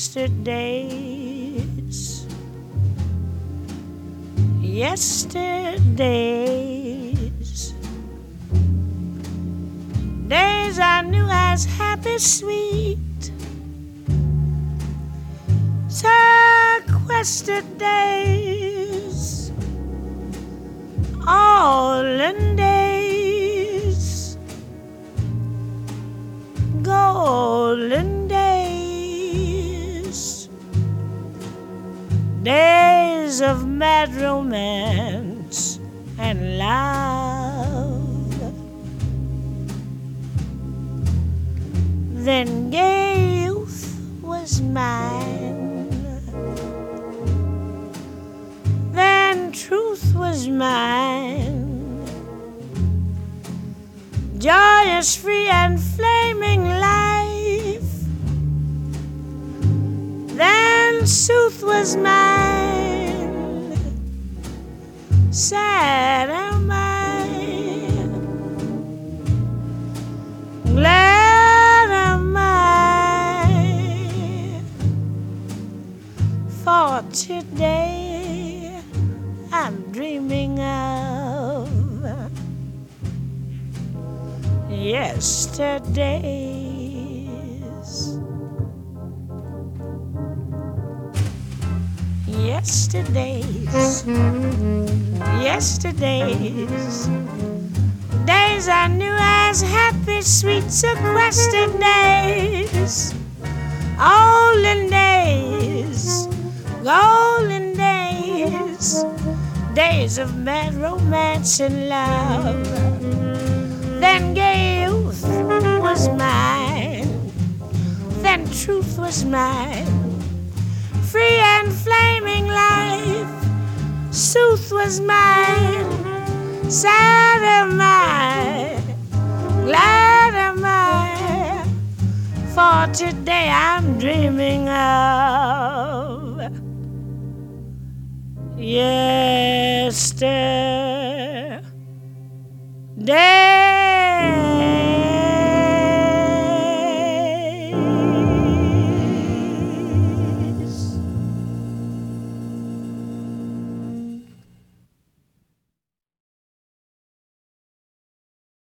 yesterdays, yesterdays, days I knew as happy, sweet, sequestered days, all in days, golden days, days of mad romance and love. Then gay youth was mine, then truth was mine, joyous, free, and flaming life. Then sooth was mine, sad am I, glad am I, for today I'm dreaming of yesterdays, yesterdays, yesterdays, days I knew as happy, sweet, sequestered days, olden days, golden days, days of mad romance and love. Then gay youth was mine, then truth was mine, free and flaming life, sooth was mine, sad am I, glad am I, for today I'm dreaming of yesterday.